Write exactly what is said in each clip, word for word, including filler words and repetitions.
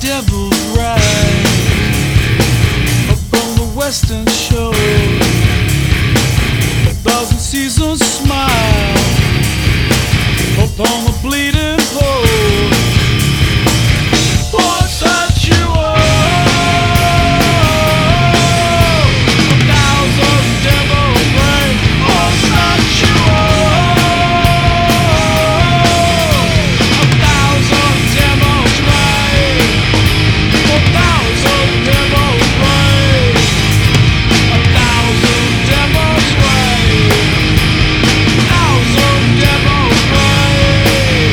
devils rise up on the western shore. A thousand seasons smile upon the bleeding pole. What's that you are? A thousand devils rain. What's that you are? A thousand devils rain. A thousand devils rain. A thousand devils rain. A thousand devils rain.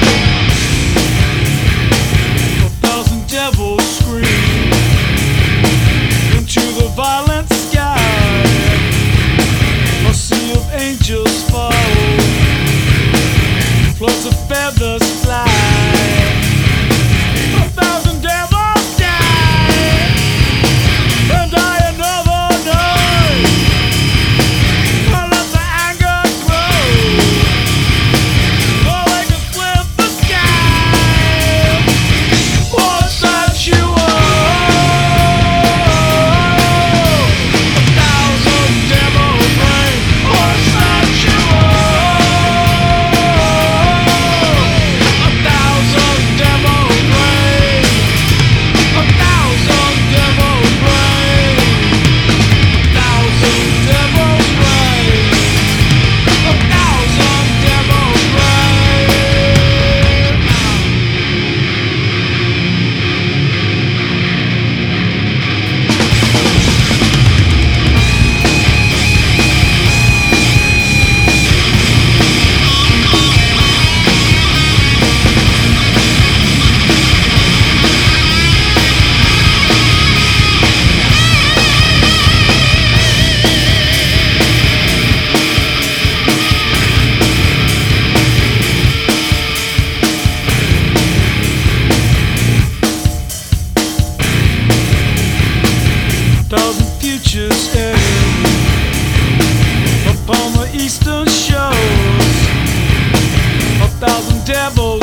A thousand devils scream into the violent sky. A sea of angels fall, floods of feathers fly. A thousand devils die and die another night. And let the anger grow, so they can split the sky. What's that you are? A thousand devils rain. What's that you are? A thousand devils rain. A thousand devils rain. A thousand devils rain. A thousand devils rain. Thousand futures end upon the eastern shores. A thousand devils